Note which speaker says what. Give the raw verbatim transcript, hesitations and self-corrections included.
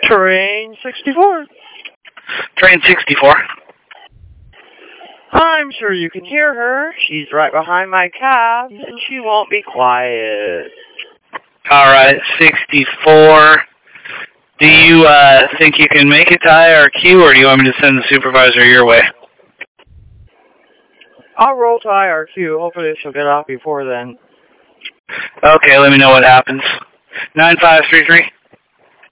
Speaker 1: Train sixty-four.
Speaker 2: Train sixty-four.
Speaker 1: I'm sure you can hear her. She's right behind my cab, and she won't be quiet.
Speaker 2: Alright, sixty-four. Do you uh, think you can make it to I R Q, or do you want me to send the supervisor your way?
Speaker 1: I'll roll to I R Q. Hopefully she'll get off before then.
Speaker 2: Okay, let me know what happens. nine five three three.